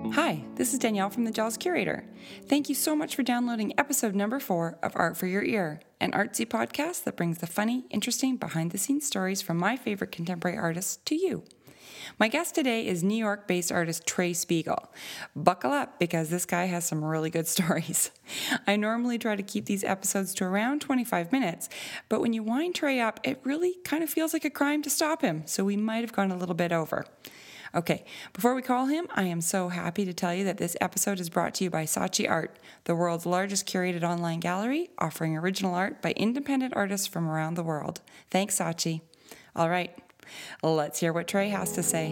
Hi, this is Danielle from the JAWS Curator. Thank you so much for downloading episode number 4 of Art for Your Ear, an artsy podcast that brings the funny, interesting, behind-the-scenes stories from my favorite contemporary artists to you. My guest today is New York-based artist Trey Spiegel. Buckle up, because this guy has some really good stories. I normally try to keep these episodes to around 25 minutes, but when you wind Trey up, it really kind of feels like a crime to stop him, so we might have gone a little bit over. Okay, before we call him, I am so happy to tell you that this episode is brought to you by Saatchi Art, the world's largest curated online gallery, offering original art by independent artists from around the world. Thanks, Saatchi. All right, let's hear what Trey has to say.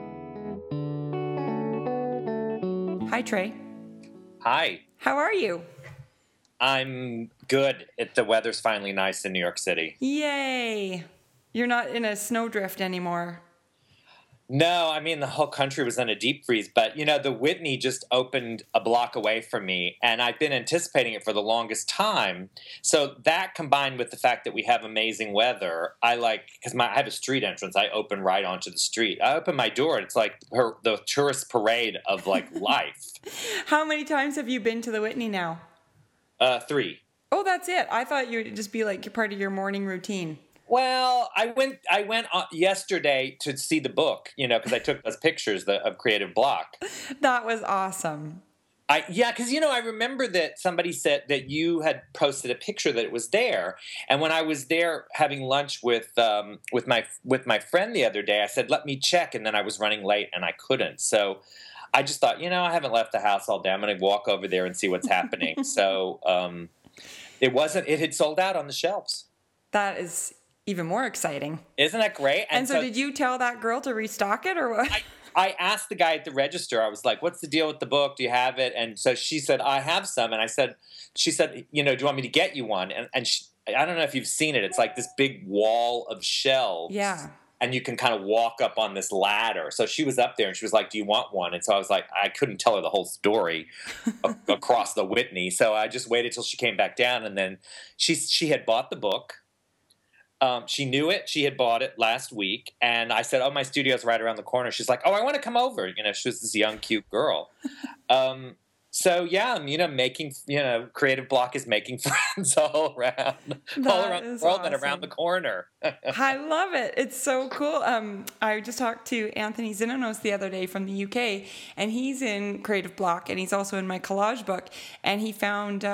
Hi, Trey. Hi. How are you? I'm good. The weather's finally nice in New York City. Yay! You're not in a snowdrift anymore. No, I mean, the whole country was in a deep freeze, but, the Whitney just opened a block away from me, and I've been anticipating it for the longest time. So that combined with the fact that we have amazing weather, because I have a street entrance, I open right onto the street. I open my door, and it's like the tourist parade of, life. How many times have you been to the Whitney now? 3. Oh, that's it. I thought you would just be like part of your morning routine. Well, I went yesterday to see the book, because I took those pictures of Creative Block. That was awesome. Because I remember that somebody said that you had posted a picture that it was there, and when I was there having lunch with my friend the other day, I said, "Let me check," and then I was running late and I couldn't. So I just thought, I haven't left the house all day. I'm going to walk over there and see what's happening. So it had sold out on the shelves. That is even more exciting. Isn't that great? And so did you tell that girl to restock it or what? I asked the guy at the register, I was like, what's the deal with the book? Do you have it? And so she said, I have some. And she said, do you want me to get you one? And I don't know if you've seen it. It's like this big wall of shelves. Yeah. And you can kind of walk up on this ladder. So she was up there and she was like, do you want one? And so I was like, I couldn't tell her the whole story across the Whitney. So I just waited till she came back down. And then she had bought the book. She knew it. She had bought it last week. And I said, my studio's right around the corner. She's like, I want to come over. She was this young, cute girl. So, yeah, I'm, making, Creative Block is making friends all around the world awesome. And around the corner. I love it. It's so cool. I just talked to Anthony Zinonos the other day from the UK, and he's in Creative Block, and he's also in my collage book. And he found...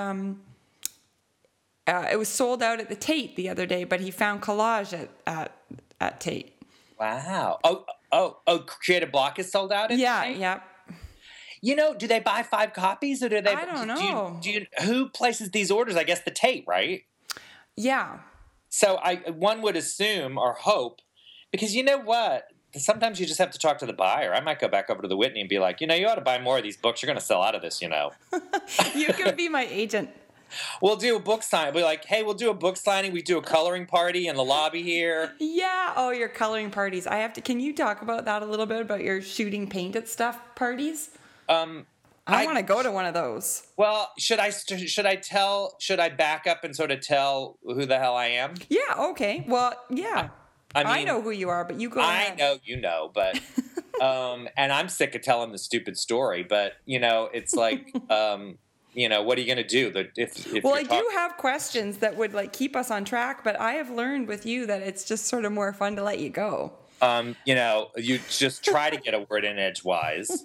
it was sold out at the Tate the other day, but he found collage at Tate. Wow. Oh, Creative Block is sold out at Tate? Yeah. Do they buy 5 copies or do they? I don't know. Who places these orders? I guess the Tate, right? Yeah. So one would assume or hope, because you know what? Sometimes you just have to talk to the buyer. I might go back over to the Whitney and be like, you ought to buy more of these books. You're going to sell out of this, You can be my agent. We'll do a book signing. We'll be like, hey, we'll do a book signing. We do a coloring party in the lobby here. Yeah. Oh, your coloring parties. Can you talk about that a little bit, about your shooting paint at stuff parties? I want to go to one of those. Well, should I back up and sort of tell who the hell I am? Yeah. Okay. Well, yeah. I know who you are, but you go ahead. I know you know, but and I'm sick of telling the stupid story, but it's like what are you going to do? I do have questions that would keep us on track, but I have learned with you that it's just sort of more fun to let you go. You just try to get a word in edgewise.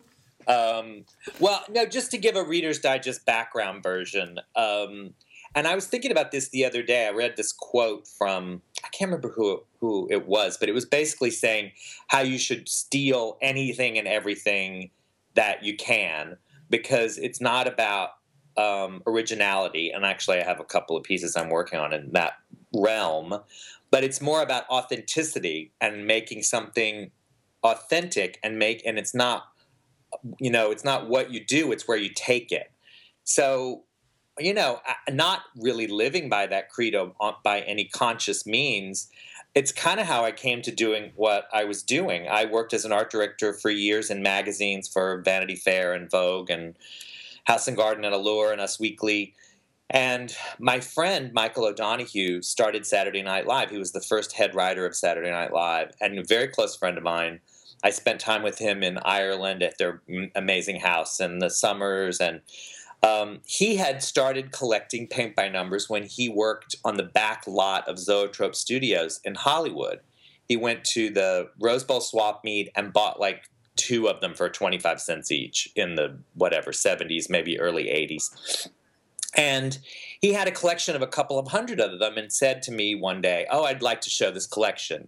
Just to give a Reader's Digest background version. And I was thinking about this the other day. I read this quote from, I can't remember who it was, but it was basically saying how you should steal anything and everything that you can, because it's not about originality. And actually, I have a couple of pieces I'm working on in that realm. But it's more about authenticity and making something authentic and it's not, it's not what you do, it's where you take it. So, not really living by that credo by any conscious means, it's kind of how I came to doing what I was doing. I worked as an art director for years in magazines for Vanity Fair and Vogue and House and Garden and Allure and Us Weekly. And my friend, Michael O'Donoghue, started Saturday Night Live. He was the first head writer of Saturday Night Live and a very close friend of mine. I spent time with him in Ireland at their amazing house in the summers, and he had started collecting paint by numbers when he worked on the back lot of Zoetrope Studios in Hollywood. He went to the Rose Bowl swap meet and bought like 2 of them for 25 cents each in the 70s, maybe early 80s. And he had a collection of a couple of hundred of them and said to me one day, "Oh, I'd like to show this collection."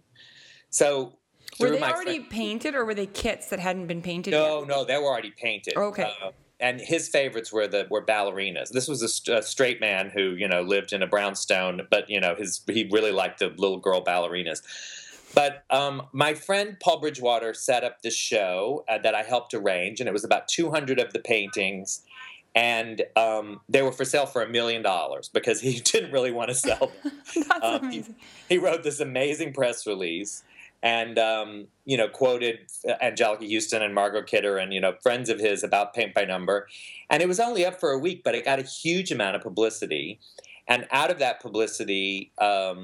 So were they already painted, or were they kits that hadn't been painted yet? No, they were already painted. Okay. And his favorites were ballerinas. This was a straight man who, lived in a brownstone, but he really liked the little girl ballerinas. But my friend Paul Bridgewater set up this show that I helped arrange, and it was about 200 of the paintings, and they were for sale for $1 million because he didn't really want to sell them. That's amazing. He wrote this amazing press release and quoted Angelica Houston and Margot Kidder and friends of his about paint by number, and it was only up for a week, but it got a huge amount of publicity, and out of that publicity,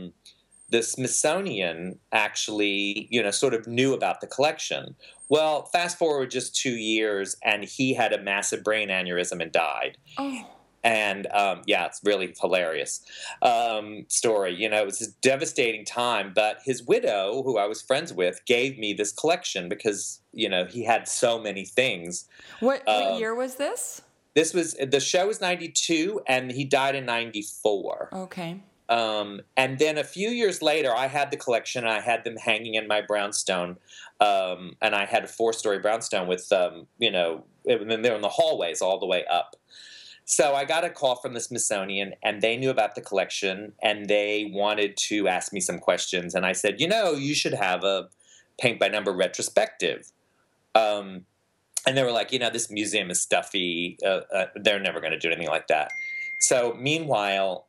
the Smithsonian actually sort of knew about the collection. Well, fast forward just 2 years, and he had a massive brain aneurysm and died. Oh. And it's really hilarious story. It was a devastating time, but his widow, who I was friends with, gave me this collection because he had so many things. What year was this? The show was 92, and he died in 94. Okay. And then a few years later, I had the collection, and I had them hanging in my brownstone. And I had a 4-story brownstone with, and then they're in the hallways all the way up. So I got a call from the Smithsonian, and they knew about the collection, and they wanted to ask me some questions. And I said, you should have a paint by number retrospective. And they were like, this museum is stuffy. They're never going to do anything like that. So meanwhile,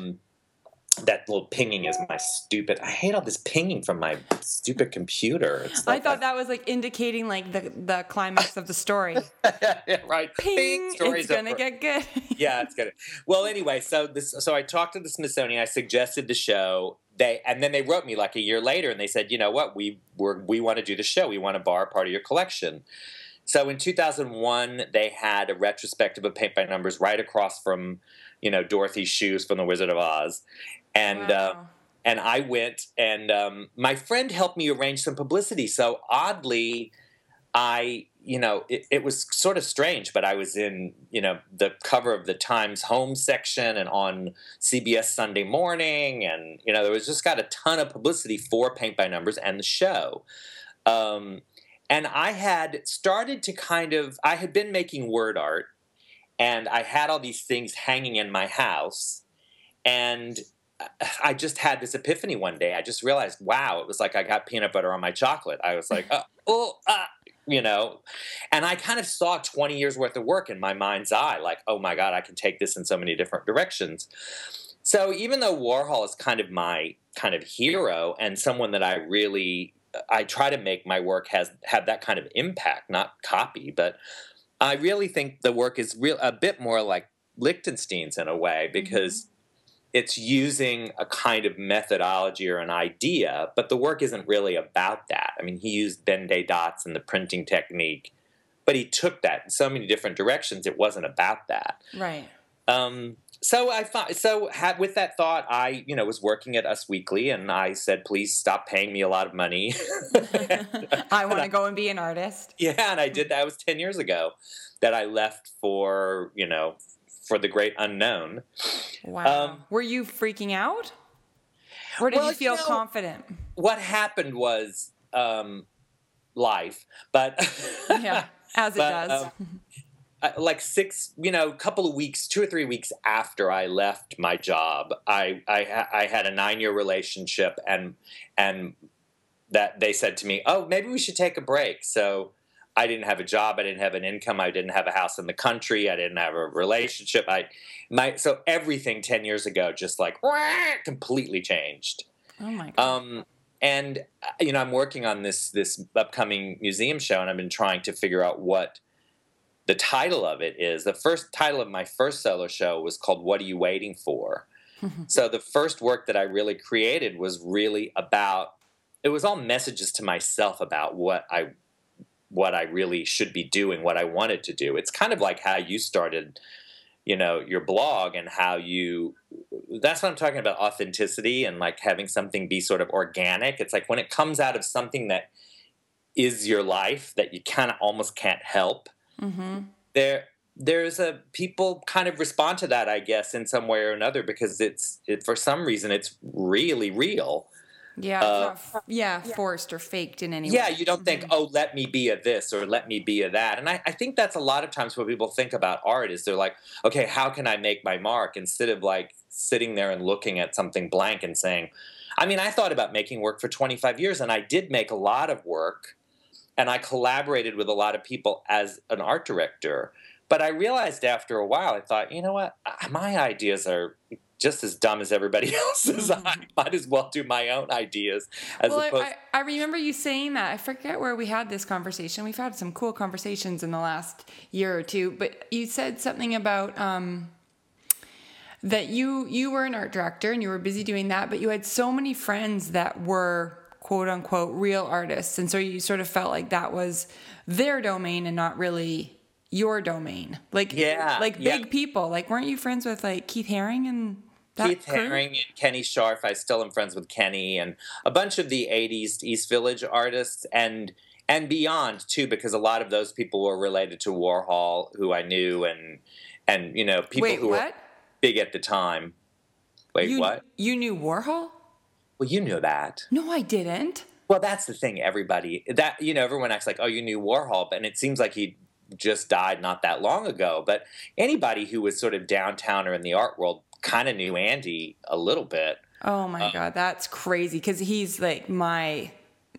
that little pinging is I hate all this pinging from my stupid computer. I thought that was like indicating like the climax of the story. Yeah, right. Ping, Story's it's going to get good. Yeah, it's good. Well, anyway, so I talked to the Smithsonian. I suggested the show. And then they wrote me like a year later, and they said, "You know what? We want to do the show. We want to borrow part of your collection." So in 2001, they had a retrospective of paint by numbers right across from, Dorothy's shoes from The Wizard of Oz. And wow. And I went, and my friend helped me arrange some publicity. So oddly, it was sort of strange, but I was in, the cover of the Times Home section and on CBS Sunday Morning. And, there was just got a ton of publicity for Paint by Numbers and the show. And I had started to I had been making word art, and I had all these things hanging in my house. And I just had this epiphany one day. I just realized, wow, it was like I got peanut butter on my chocolate. I was like, and I kind of saw 20 years worth of work in my mind's eye. Like, oh my God, I can take this in so many different directions. So even though Warhol is kind of my kind of hero and someone that I try to make my work have that kind of impact, not copy, but I really think the work is a bit more like Lichtenstein's in a way, because it's using a kind of methodology or an idea, but the work isn't really about that. I mean, he used Ben-Day dots and the printing technique, but he took that in so many different directions. It wasn't about that. Right. With that thought, I, was working at Us Weekly, and I said, please stop paying me a lot of money. I want to go and be an artist. Yeah, and I did that. That was 10 years ago that I left for the great unknown. Wow. Were you freaking out? Or did you feel confident? What happened was life, but yeah, as it does. Like couple of weeks, 2 or 3 weeks after I left my job, I had a 9-year relationship, and that they said to me, "Oh, maybe we should take a break." So I didn't have a job, I didn't have an income, I didn't have a house in the country, I didn't have a relationship. So everything 10 years ago just like completely changed. Oh my God. And I'm working on this upcoming museum show, and I've been trying to figure out what the title of it is. The first title of my first solo show was called "What Are You Waiting For?" So the first work that I really created was really about, it was all messages to myself about what I what I really should be doing, what I wanted to do. It's kind of like how you started, your blog, and that's what I'm talking about, authenticity, and like having something be sort of organic. It's like when it comes out of something that is your life that you kind of almost can't help. Mm-hmm. People kind of respond to that, I guess, in some way or another, because for some reason it's really real. Yeah, it's not forced or faked in any way. Yeah, you don't think, oh, let me be a this or let me be a that. And I think that's a lot of times what people think about art is they're like, okay, how can I make my mark? Instead of like sitting there and looking at something blank and saying, I thought about making work for 25 years, and I did make a lot of work, and I collaborated with a lot of people as an art director. But I realized after a while, I thought, you know what? My ideas are just as dumb as everybody else's. I might as well do my own ideas. I remember you saying that. I forget where we had this conversation. We've had some cool conversations in the last year or two. But you said something about that you were an art director and you were busy doing that, but you had so many friends that were quote unquote real artists. And so you sort of felt like that was their domain and not really your domain. Big people. Like, weren't you friends with like Keith Haring and that Keith crew? Haring and Kenny Scharf? I still am friends with Kenny, and a bunch of the 80s East Village artists and beyond too, because a lot of those people were related to Warhol, who I knew, and people who were big at the time. What? You knew Warhol? Well, you knew that. No, I didn't. Well, that's the thing. Everyone acts like, oh, you knew Warhol, and it seems like he just died not that long ago. But anybody who was sort of downtown or in the art world kind of knew Andy a little bit. Oh my God, that's crazy, because he's like my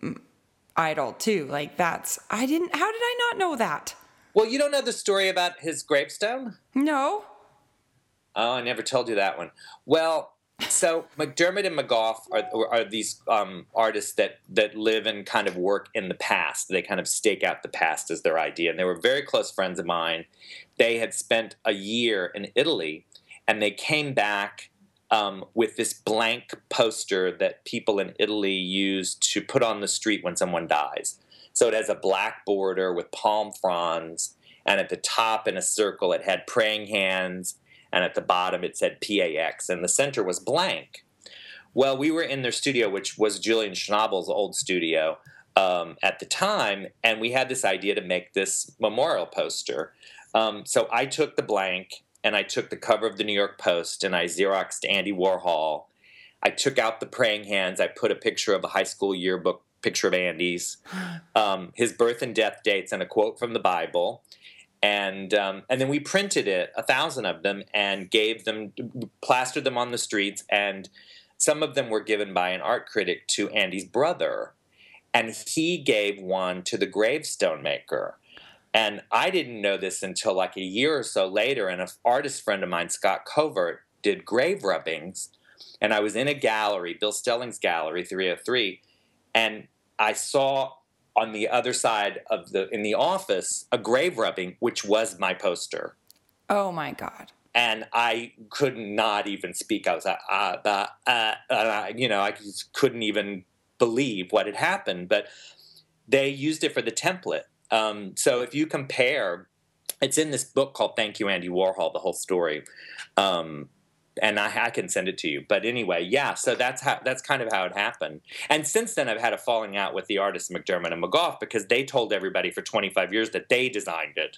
idol too. Like how did I not know that? Well, you don't know the story about his gravestone? No. Oh, I never told you that one. Well, so McDermott and McGough are these artists that live and kind of work in the past. They kind of stake out the past as their idea. And they were very close friends of mine. They had spent a year in Italy, and they came back with this blank poster that people in Italy use to put on the street when someone dies. So it has a black border with palm fronds, and at the top in a circle it had praying hands, and at the bottom it said PAX, and the center was blank. Well, we were in their studio, which was Julian Schnabel's old studio at the time, and we had this idea to make this memorial poster. So I took the blank, and I took the cover of the New York Post, and I Xeroxed Andy Warhol. I took out the praying hands. I put a picture of a high school yearbook picture of Andy's, his birth and death dates, and a quote from the Bible. And then we printed 1,000 of them and plastered them on the streets. And some of them were given by an art critic to Andy's brother. And he gave one to the gravestone maker. And I didn't know this until like a year or so later. And an artist friend of mine, Scott Covert, did grave rubbings. And I was in a gallery, Bill Stelling's gallery, 303. And I saw on the other side in the office, a grave rubbing, which was my poster. Oh my God. And I could not even speak. I was like, I just couldn't even believe what had happened. But they used it for the template. So if you compare, it's in this book called Thank You, Andy Warhol, the whole story. And I can send it to you. But anyway, yeah, so that's kind of how it happened. And since then, I've had a falling out with the artists McDermott and McGough, because they told everybody for 25 years that they designed it.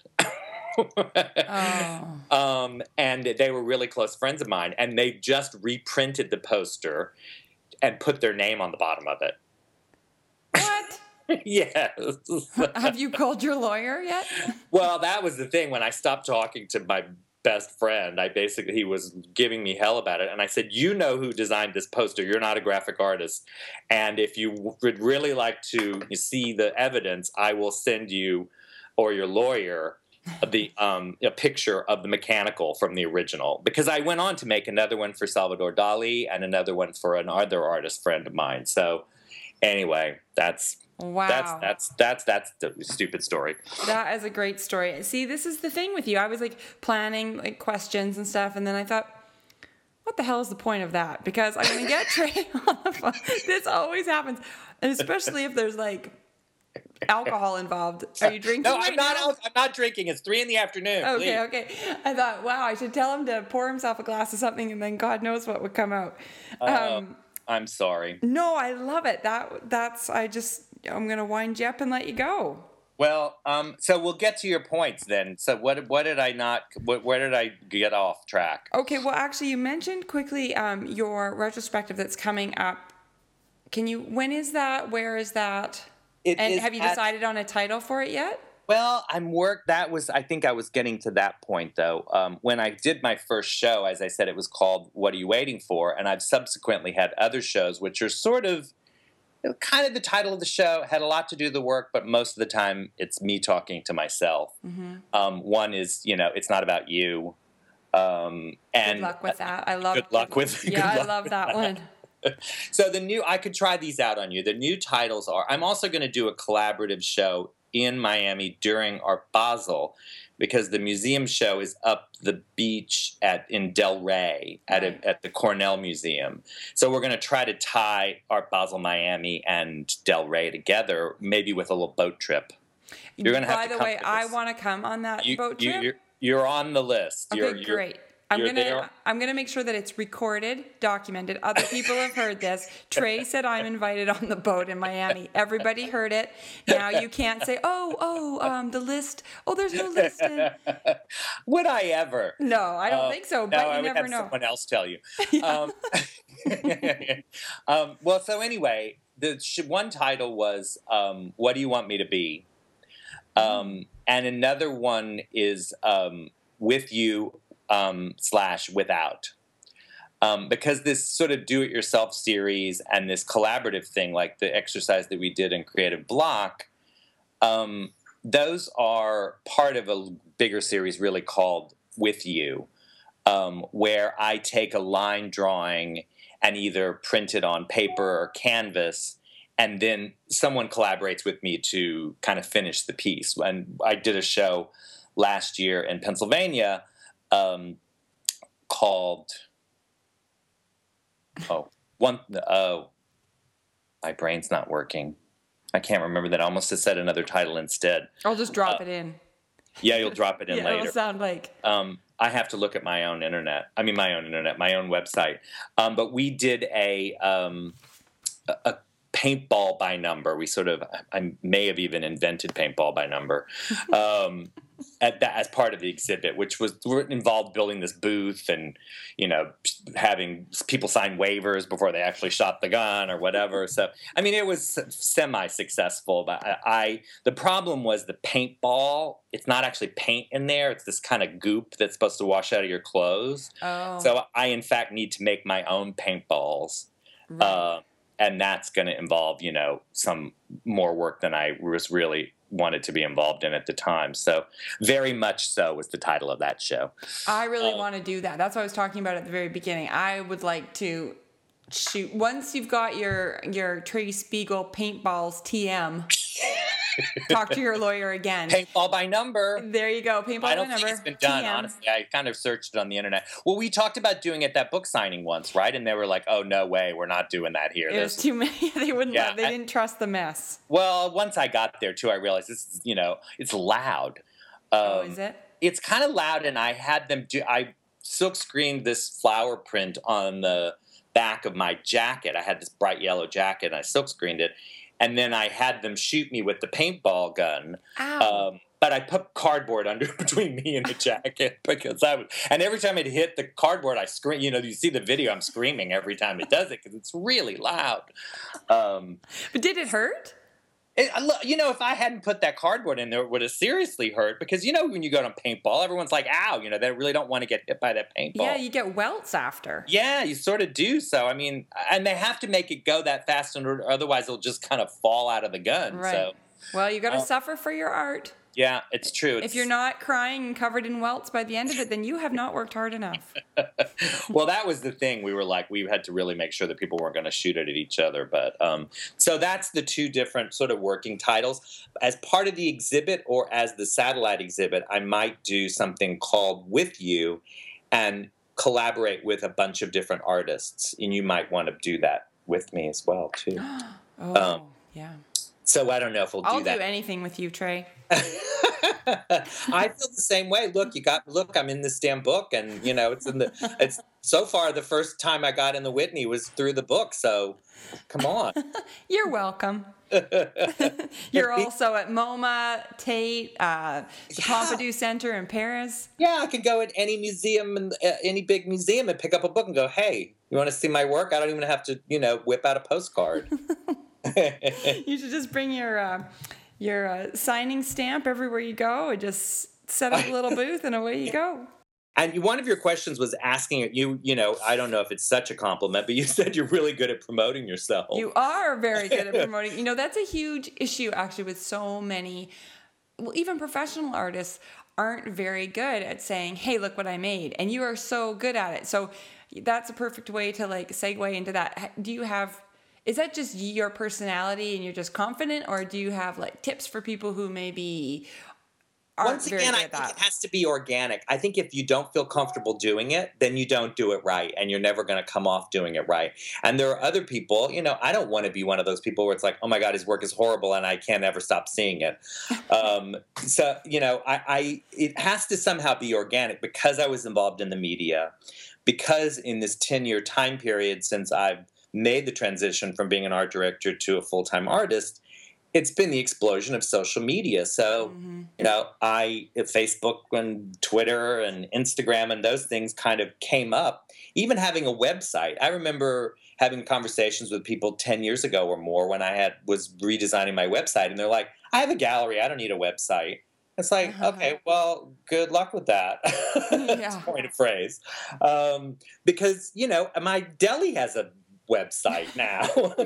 And they were really close friends of mine. And they just reprinted the poster and put their name on the bottom of it. What? Yes. Have you called your lawyer yet? Well, that was the thing. When I stopped talking to my best friend, he was giving me hell about it, and I said, you know who designed this poster, you're not a graphic artist, and if you would really like to see the evidence, I will send you or your lawyer a picture of the mechanical from the original, because I went on to make another one for Salvador Dali and another one for another artist friend of mine. So anyway, that's the stupid story. That is a great story. See, this is the thing with you. I was like planning like questions and stuff, and then I thought, what the hell is the point of that? Because I'm going to get Trey on the phone. This always happens. And especially if there's like alcohol involved. Are you drinking? No, right now? I'm not drinking. It's 3 PM. Okay. I thought, wow, I should tell him to pour himself a glass of something, and then God knows what would come out. I'm sorry. No, I love it. I'm gonna wind you up and let you go. Well, so we'll get to your points then. So where did I get off track? Okay, well, actually, you mentioned quickly your retrospective that's coming up. When is that? Where is that? Have you decided on a title for it yet? Well, I think I was getting to that point, though. When I did my first show, as I said, it was called What Are You Waiting For? And I've subsequently had other shows, which are sort of kind of the title of the show, had a lot to do with the work, but most of the time it's me talking to myself. Mm-hmm. One is, It's Not About You. And good luck with that. I love. Good luck with. Yeah, I love that one. So I could try these out on you. The new titles are, I'm also going to do a collaborative show in Miami during Art Basel, because the museum show is up the beach in Del Rey at the Cornell Museum. So we're going to try to tie Art Basel Miami and Del Rey together, maybe with a little boat trip. You're going to have to come. By the way, I want to come on that boat trip. You're on the list. Okay, great. I'm gonna make sure that it's recorded, documented. Other people have heard this. Trey said I'm invited on the boat in Miami. Everybody heard it. Now you can't say, the list. Oh, there's no list. Would I ever? No, I don't think so. But you never know. Someone else tell you. Well, so anyway, the one title was "What Do You Want Me to Be," and another one is "With You." / without, because this sort of do-it-yourself series and this collaborative thing, like the exercise that we did in Creative Block, those are part of a bigger series really called With You, where I take a line drawing and either print it on paper or canvas, and then someone collaborates with me to kind of finish the piece. And I did a show last year in Pennsylvania called my brain's not working. I can't remember that. I almost just said another title instead. I'll just drop it in. Yeah, you'll drop it in later. It'll sound like. I have to look at my own website. But we did a paintball by number. I may have even invented paintball by number. As part of the exhibit, which involved building this booth and, having people sign waivers before they actually shot the gun or whatever. So, it was semi-successful, but the problem was the paintball. It's not actually paint in there. It's this kind of goop that's supposed to wash out of your clothes. Oh. So I, in fact, need to make my own paintballs. Right. And that's going to involve, some more work than I was really wanted to be involved in at the time. So Very Much So was the title of that show. I really want to do that. That's what I was talking about at the very beginning. I would like to shoot, once you've got your Trey Spiegel paintballs TM, talk to your lawyer again. Paintball by number. There you go. Paintball by number. I don't think it's been done, honestly. I kind of searched it on the internet. Well, we talked about doing it at that book signing once, right? And they were like, "Oh, no way, we're not doing that here." There's too many. They wouldn't. Yeah, they didn't trust the mess. Well, once I got there too, I realized this is, it's loud. Is it? It's kind of loud, and I had them I silk screened this flower print on the back of my jacket. I had this bright yellow jacket, and I silk screened it. And then I had them shoot me with the paintball gun. But I put cardboard under between me and the jacket and every time it hit the cardboard, I scream. You see the video, I'm screaming every time it does it because it's really loud. But did it hurt? If I hadn't put that cardboard in there, it would have seriously hurt because, when you go to paintball, everyone's like, ow, they really don't want to get hit by that paintball. Yeah, you get welts after. Yeah, you sort of do. So, and they have to make it go that fast, otherwise it'll just kind of fall out of the gun. Right. So, well, you got to suffer for your art. Yeah, it's true. If you're not crying and covered in welts by the end of it, then you have not worked hard enough. Well, that was the thing. We had to really make sure that people weren't going to shoot it at each other. But so that's the two different sort of working titles. As part of the exhibit or as the satellite exhibit, I might do something called With You and collaborate with a bunch of different artists. And you might want to do that with me as well, too. Yeah. So I don't know if we'll I'll do that. do anything with you, Trey. I feel the same way. Look, I'm in this damn book, and it's so far the first time I got in the Whitney was through the book. So, come on. You're welcome. You're also at MoMA, Tate, the Pompidou Center in Paris. Yeah, I can go at any museum and any big museum and pick up a book and go, "Hey, you want to see my work?" I don't even have to, whip out a postcard. You should just bring your signing stamp everywhere you go and just set up a little booth and away you go. And one of your questions was asking you, I don't know if it's such a compliment, but you said you're really good at promoting yourself. You are very good at promoting. That's a huge issue actually with so many, well, even professional artists aren't very good at saying, hey, look what I made. And you are so good at it. So that's a perfect way to segue into that. Is that just your personality and you're just confident, or do you have tips for people who maybe aren't very good at that? I think it has to be organic. I think if you don't feel comfortable doing it, then you don't do it right, and you're never going to come off doing it right. And there are other people, I don't want to be one of those people where it's like, oh my God, his work is horrible and I can't ever stop seeing it. So, it has to somehow be organic because I was involved in the media, because in this 10-year time period since I've made the transition from being an art director to a full-time artist, it's been the explosion of social media. So, Facebook and Twitter and Instagram and those things kind of came up. Even having a website. I remember having conversations with people 10 years ago or more when I was redesigning my website, and they're like, I have a gallery, I don't need a website. It's like, okay, well, good luck with that. That's a point of phrase. Because, my deli has a website now.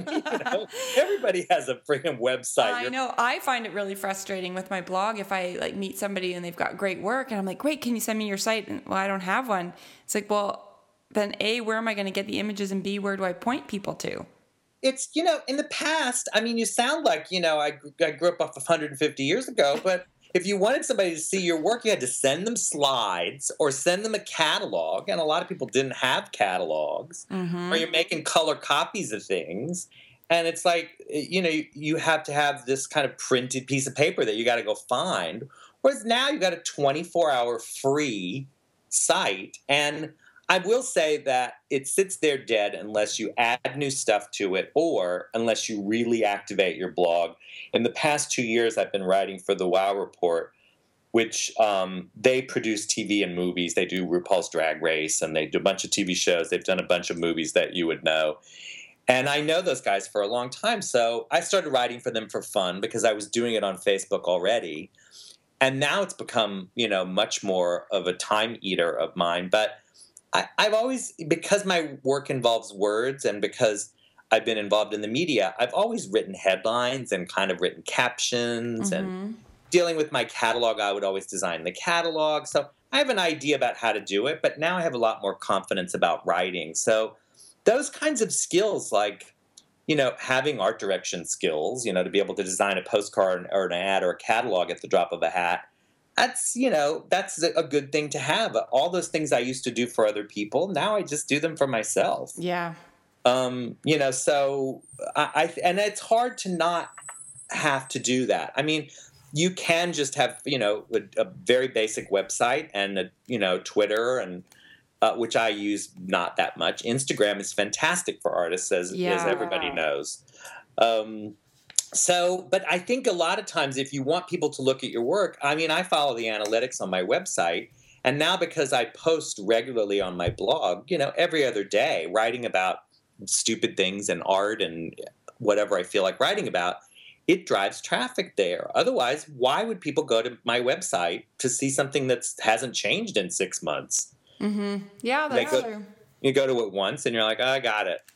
Everybody has a freaking website. I know. I find it really frustrating with my blog if I meet somebody and they've got great work and I'm like, great, can you send me your site? And, well, I don't have one. It's like, well, then A, where am I going to get the images, and B, where do I point people to? It's, in the past, you sound like, I grew up off of 150 years ago, but if you wanted somebody to see your work, you had to send them slides or send them a catalog. And a lot of people didn't have catalogs. Mm-hmm. Or you're making color copies of things. And it's like, you have to have this kind of printed piece of paper that you got to go find. Whereas now you've got a 24-hour free site. And I will say that it sits there dead unless you add new stuff to it or unless you really activate your blog. In the past 2 years, I've been writing for the Wow Report, which they produce TV and movies. They do RuPaul's Drag Race, and they do a bunch of TV shows. They've done a bunch of movies that you would know. And I know those guys for a long time, so I started writing for them for fun because I was doing it on Facebook already. And now it's become, much more of a time eater of mine. But I've always, because my work involves words and because I've been involved in the media, I've always written headlines and kind of written captions. Mm-hmm. And dealing with my catalog, I would always design the catalog. So I have an idea about how to do it, but now I have a lot more confidence about writing. So those kinds of skills, like, having art direction skills, to be able to design a postcard or an ad or a catalog at the drop of a hat, that's a good thing to have. All those things I used to do for other people, now I just do them for myself. Yeah. So and it's hard to not have to do that. You can just have, a very basic website and, Twitter and, which I use not that much. Instagram is fantastic for artists, as everybody knows. But I think a lot of times if you want people to look at your work, I follow the analytics on my website. And now because I post regularly on my blog, every other day, writing about stupid things and art and whatever I feel like writing about, it drives traffic there. Otherwise, why would people go to my website to see something that hasn't changed in 6 months? Mm-hmm. Yeah, that's true. You go to it once and you're like, oh, I got it.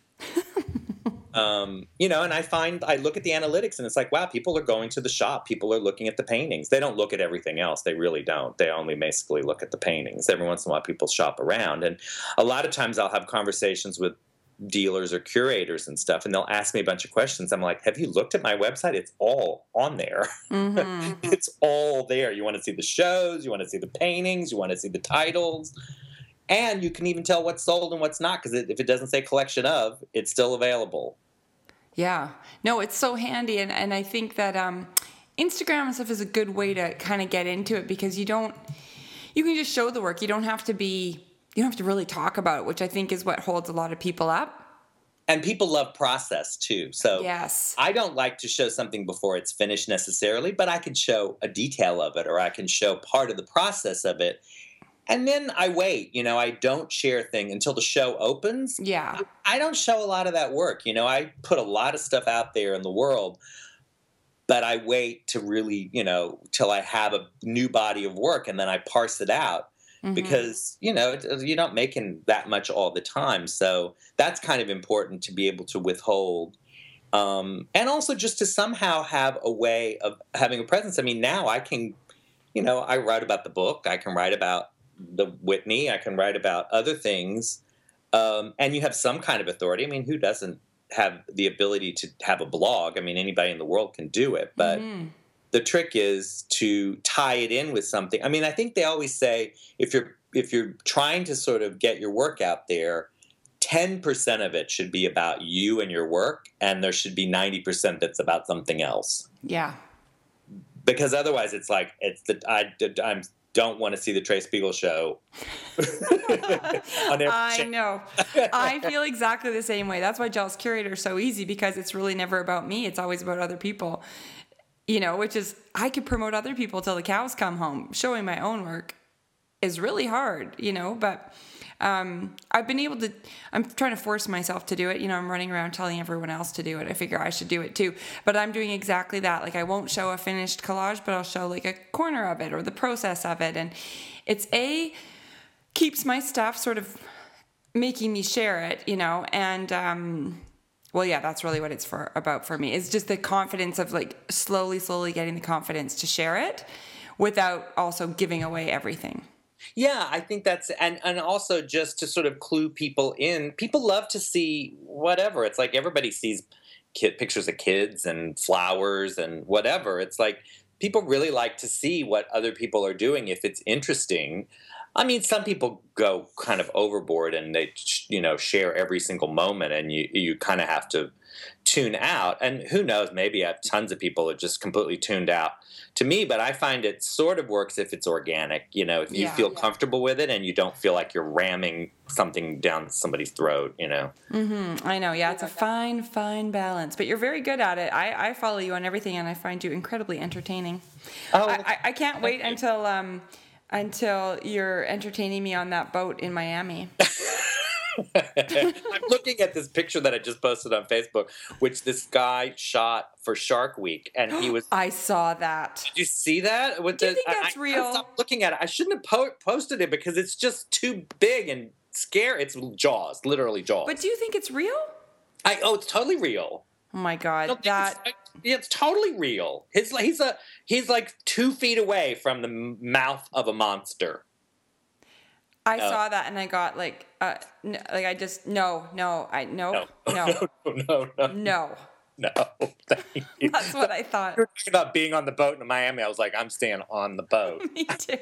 And I look at the analytics and it's like, wow, people are going to the shop. People are looking at the paintings. They don't look at everything else. They really don't. They only basically look at the paintings. Every once in a while, people shop around. And a lot of times I'll have conversations with dealers or curators and stuff, and they'll ask me a bunch of questions. I'm like, have you looked at my website? It's all on there. Mm-hmm. It's all there. You want to see the shows, you want to see the paintings, you want to see the titles, and you can even tell what's sold and what's not, because if it doesn't say collection of, it's still available. Yeah. No, it's so handy. And I think that Instagram and stuff is a good way to kind of get into it because you can just show the work. You don't have to really talk about it, which I think is what holds a lot of people up. And people love process too. So yes. I don't like to show something before it's finished necessarily, but I can show a detail of it or I can show part of the process of it. And then I wait, I don't share a thing until the show opens. Yeah. I don't show a lot of that work. I put a lot of stuff out there in the world, but I wait to really, till I have a new body of work and then I parse it out. Mm-hmm. Because, you're not making that much all the time. So that's kind of important to be able to withhold. And also just to somehow have a way of having a presence. I mean, now I can, I write about the book. I can write about the Whitney. I can write about other things. And you have some kind of authority. I mean, who doesn't have the ability to have a blog? I mean, anybody in the world can do it. But the trick is to tie it in with something. I mean, I think they always say if you're trying to sort of get your work out there, 10% of it should be about you and your work, and there should be 90% that's about something else. Yeah. Because otherwise, it's like I don't want to see the Trey Spiegel show. I know. I feel exactly the same way. That's why Jealous Curator is so easy because it's really never about me. It's always about other people. Which is, I could promote other people till the cows come home. Showing my own work is really hard, but I've been able to, I'm trying to force myself to do it. I'm running around telling everyone else to do it. I figure I should do it too. But I'm doing exactly that. Like, I won't show a finished collage, but I'll show like a corner of it or the process of it. And it's keeps my stuff sort of making me share it, and, well, yeah, that's really what it's about for me. It's just the confidence of like slowly getting the confidence to share it without also giving away everything. Yeah, I think that's, and also just to sort of clue people in. People love to see whatever. It's like everybody sees pictures of kids and flowers and whatever. It's like people really like to see what other people are doing if it's interesting. I mean, some people go kind of overboard and they, share every single moment, and you kind of have to tune out. And who knows, maybe I have tons of people that just completely tuned out to me, but I find it sort of works if it's organic, if you feel comfortable with it and you don't feel like you're ramming something down somebody's throat, Mm-hmm. I know. Yeah, it's a fine balance, but you're very good at it. I follow you on everything and I find you incredibly entertaining. Oh, I can't wait until you're entertaining me on that boat in Miami. I'm looking at this picture that I just posted on Facebook, which this guy shot for Shark Week, and he was. I saw that. Did you see that? Do you think that's real? I stopped looking at it. I shouldn't have posted it because it's just too big and scary. It's Jaws, literally Jaws. But do you think it's real? It's totally real. Oh my God, it's totally real. He's like 2 feet away from the mouth of a monster. I saw that and I got no. That's what I thought. You're talking about being on the boat in Miami. I was like, I'm staying on the boat. Me too.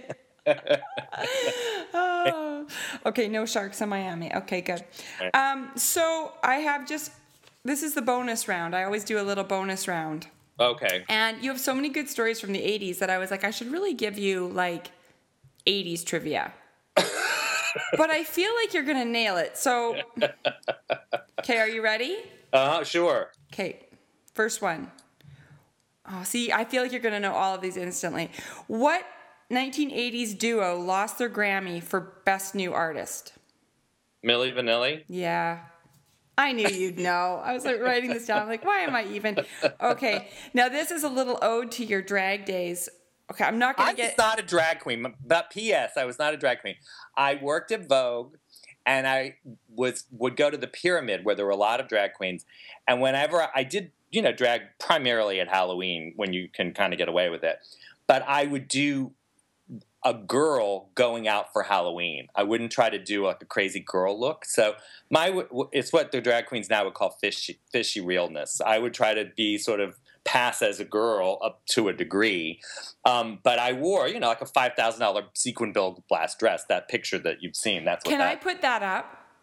Okay, no sharks in Miami. Okay, good. So I have this is the bonus round. I always do a little bonus round. Okay. And you have so many good stories from the 80s that I was like, I should really give you like 80s trivia. But I feel like you're going to nail it. So, okay, are you ready? Sure. Okay, first one. Oh, see, I feel like you're going to know all of these instantly. What 1980s duo lost their Grammy for Best New Artist? Milli Vanilli? Yeah. I knew you'd know. I was like writing this down. I'm like, why am I even? Okay, now this is a little ode to your drag days. Okay, I'm not going to get... I was not a drag queen, but P.S., I was not a drag queen. I worked at Vogue, and I would go to the Pyramid, where there were a lot of drag queens. And whenever I did, drag primarily at Halloween, when you can kind of get away with it. But I would do a girl going out for Halloween. I wouldn't try to do like a crazy girl look. So it's what the drag queens now would call fishy realness. I would try to be sort of pass as a girl up to a degree. But I wore, like a $5,000 sequin bill blast dress, that picture that you've seen. That's what Can I put that up?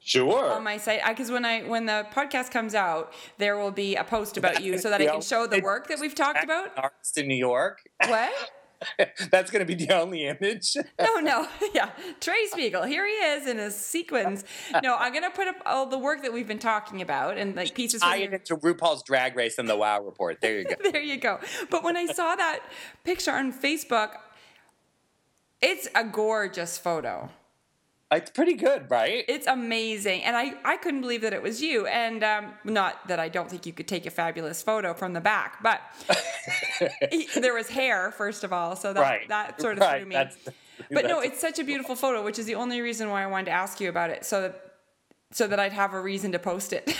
Sure. on my site, because when the podcast comes out, there will be a post about you so that I can show the work that we've talked about. Artist in New York. What? That's going to be the only image. No, yeah. Trey Spiegel, here he is in his sequins. No, I'm going to put up all the work that we've been talking about and like pieces Tie it into RuPaul's Drag Race and the Wow Report. There you go. There you go. But when I saw that picture on Facebook, it's a gorgeous photo. It's pretty good, right? It's amazing. And I couldn't believe that it was you. And not that I don't think you could take a fabulous photo from the back, but there was hair, first of all. So that sort of threw me. But no, it's such a beautiful photo, which is the only reason why I wanted to ask you about it, so that I'd have a reason to post it.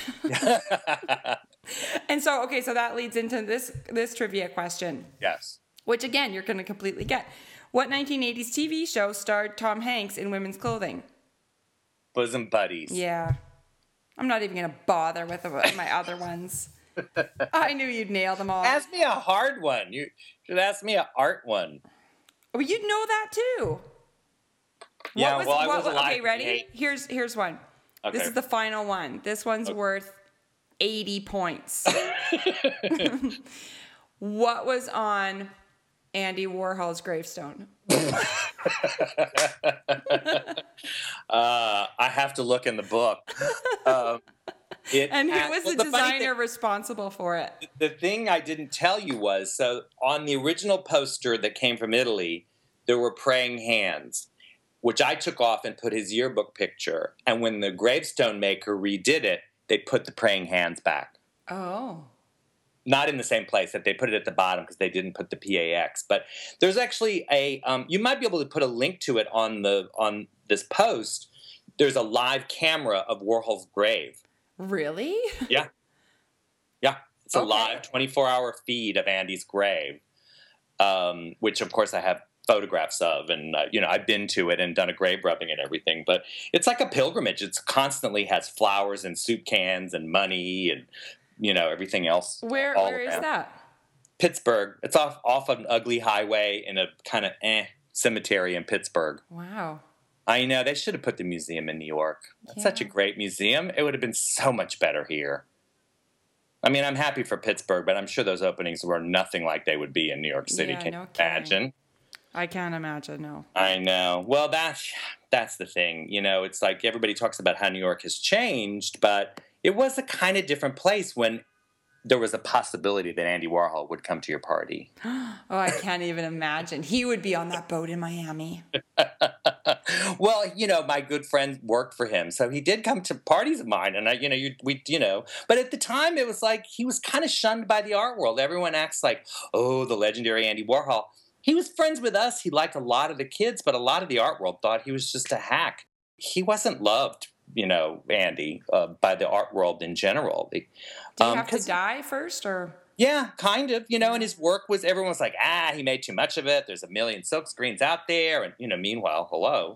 And so, okay, so that leads into this trivia question. Yes. Which, again, you're going to completely get. What 1980s TV show starred Tom Hanks in women's clothing? Bosom Buddies. Yeah. I'm not even going to bother with my other ones. I knew you'd nail them all. Ask me a hard one. You should ask me an art one. Well, you'd know that too. Yeah, I was alive. Okay, ready? Here's one. Okay. This is the final one. This one's worth 80 points. What was on Andy Warhol's gravestone? I have to look in the book. And who was the designer responsible for it? The thing I didn't tell you was, so on the original poster that came from Italy, there were praying hands, which I took off and put his yearbook picture. And when the gravestone maker redid it, they put the praying hands back. Oh. Not in the same place, that they put it at the bottom because they didn't put the PAX. But there's actually you might be able to put a link to it on this post. There's a live camera of Warhol's grave. Really? Yeah. Yeah. It's a live 24-hour feed of Andy's grave, which, of course, I have photographs of. And, I've been to it and done a grave rubbing and everything. But it's like a pilgrimage. It constantly has flowers and soup cans and money and, everything else. Where is that? Pittsburgh. It's off an ugly highway in a kind of cemetery in Pittsburgh. Wow. I know. They should have put the museum in New York. It's such a great museum. It would have been so much better here. I mean, I'm happy for Pittsburgh, but I'm sure those openings were nothing like they would be in New York City. Yeah, Can you imagine? I can't imagine, no. I know. Well, that's the thing. It's like everybody talks about how New York has changed, but it was a kind of different place when there was a possibility that Andy Warhol would come to your party. Oh, I can't even imagine. He would be on that boat in Miami. Well, my good friend worked for him, so he did come to parties of mine, and but at the time it was like he was kind of shunned by the art world. Everyone acts like, oh, the legendary Andy Warhol. He was friends with us. He liked a lot of the kids, but a lot of the art world thought he was just a hack. He wasn't loved, Andy, by the art world in general. Did he have to die first, or? Yeah, kind of, and his work was, everyone was like, he made too much of it. There's a million silk screens out there. And, meanwhile, hello.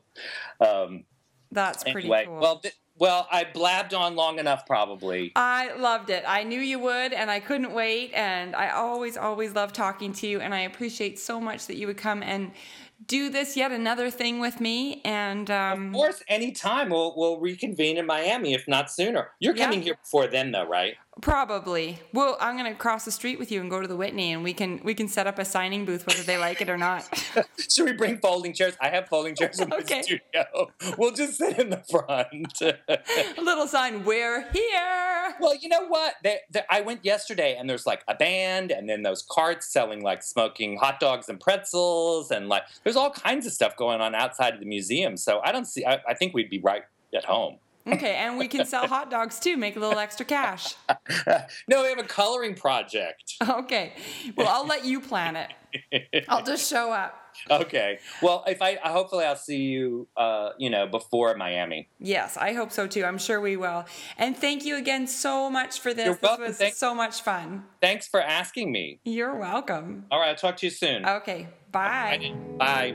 That's pretty cool. Well, I blabbed on long enough, probably. I loved it. I knew you would, and I couldn't wait. And I always, always love talking to you. And I appreciate so much that you would come and do this yet another thing with me. And of course, anytime we'll reconvene in Miami, if not sooner. You're coming here before then, though, right? Probably. Well, I'm going to cross the street with you and go to the Whitney, and we can set up a signing booth whether they like it or not. Should we bring folding chairs? I have folding chairs in my studio. We'll just sit in the front. A little sign, we're here. Well, you know what? I went yesterday, and there's like a band, and then those carts selling like smoking hot dogs and pretzels, and like there's all kinds of stuff going on outside of the museum. So I think we'd be right at home. Okay, and we can sell hot dogs too, make a little extra cash. No, we have a coloring project. Okay, well, I'll let you plan it. I'll just show up. Okay. Well, hopefully I'll see you, before Miami. Yes, I hope so too. I'm sure we will. And thank you again so much for this. You're welcome. This was so much fun. Thanks for asking me. You're welcome. All right, I'll talk to you soon. Okay, bye. Bye.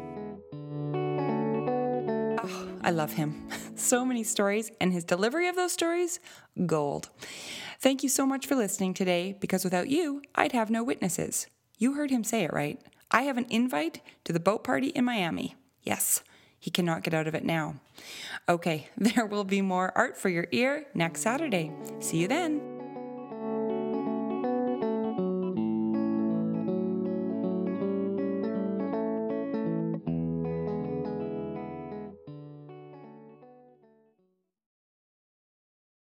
Oh, I love him. So many stories, and his delivery of those stories, gold. Thank you so much for listening today, because without you, I'd have no witnesses. You heard him say it right. I have an invite to the boat party in Miami. Yes, He cannot get out of it now. Okay, there will be more Art for Your Ear next Saturday. See you then.